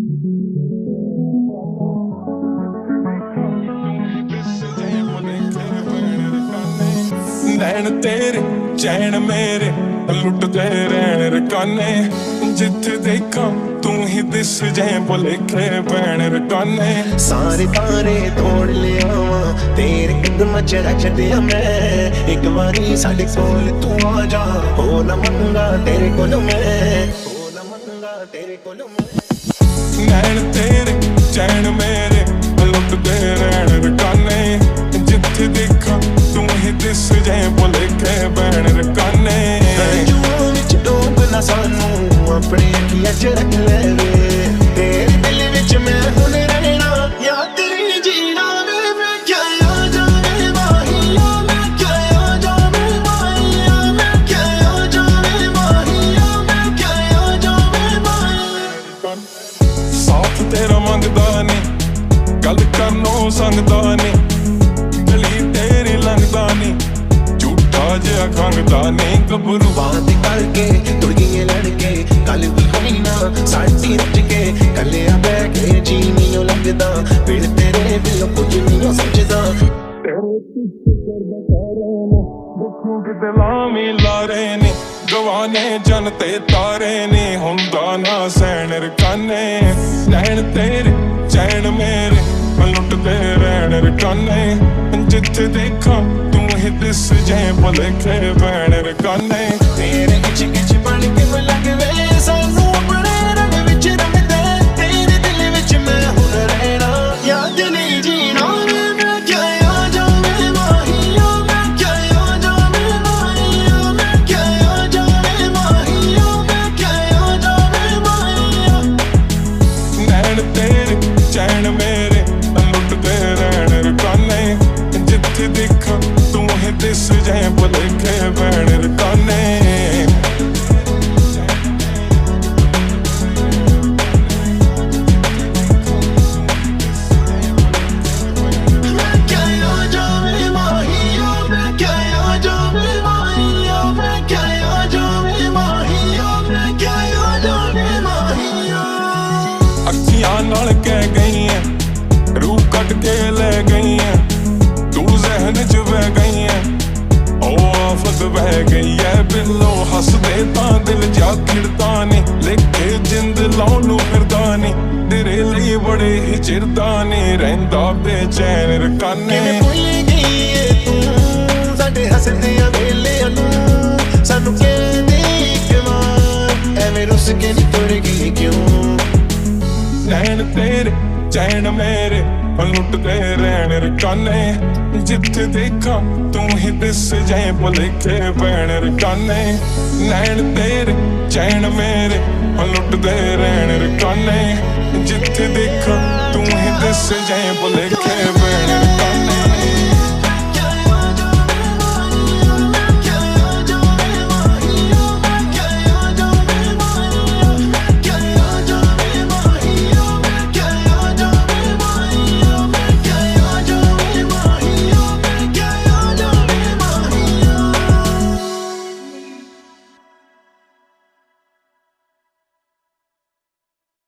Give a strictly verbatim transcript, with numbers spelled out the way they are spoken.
नैन तेरे चैन मेरे लुटदे रहन रकाने जिथे देखा तू ही दिस जाए भुलेखे पैण रकाने सारे तारे तोड़ लिया तेरे कदम च रख दिया मैं एक बारी साडे कोल तू आ जा हो ना मंगा तेरे कोल मैं हो ना मंगा तेरे कोल मैं नैन तेरे चैन मेरे लुटदे रहन रकाने जिथे देखा तू ही दिस जाए भुलेखे पैण रकाने जुआं विच डूब ना सानू अपने अखियां च रख ले तेरे दिल विच मैं हुण रहना या तेरी जीना वे मैं क्या आ जावे माहिया मैं क्या आ जावे माहिया मैं क्या आ जावे माहिया मैं क्या आ जावे माहिया साथ तेरा मंगदा नी गल करनों संगदा नी गली तेरी लंघदा नी झूठा जिहा खंघदा नी गभरू बात करके तुर गई लड़के कल भी होई ना साडी रच के कलिया बह के जी नहीं लगदा फिर तेरे दिल कुछ नहीं समझदा देखो किते लामी लारे ने गवाने जन ते तारे ने हुंदा ना सैन रकाने नैन तेरे चैन मेरे लुटदे रहन रकाने जिथे देखा तू ही दिस जाए भुलेखे पैण रकाने तेरे किच किच बन के लगवे सानू अपने रंग विच रंगदे तेरे दिल विच मैं हुण रहना याद नहीं जीना वे मैं क्या आ जावे माहिया मैं क्या आ जावे माहिया मैं क्या आ जावे माहिया मैं क्या आ जावे माहिया नैन तेरे चैन मेरे लुटदे रहन रकाने जिथे देखा तू ही दिस जाए भुलेखे पैण रकाने नाल कह गई है रूह कट के ले गई है तू जहन च बह गई है ओ आफत बह गई है बिलो हसदे तां दिल जा खिड़दा नी लेखे जिंद लाउन नूं फिरदा नी तेरे लिए बड़े ही चिरदा नी रहिंदा बेचैन रकाने भुल गई है तू साडे हसदियां वेलियां नूं सानू कहंदी किवां एवें रुस के नी तुर गई क्यों नैन तेरे चैन मेरे लुटदे रहन रकाने जिथे देखा तू ही दिस जाए भुलेखे पैण रकाने नैन तेरे चैन मेरे लुटदे रहन रकाने जिथे देखा तू ही दिस जाए भुलेखे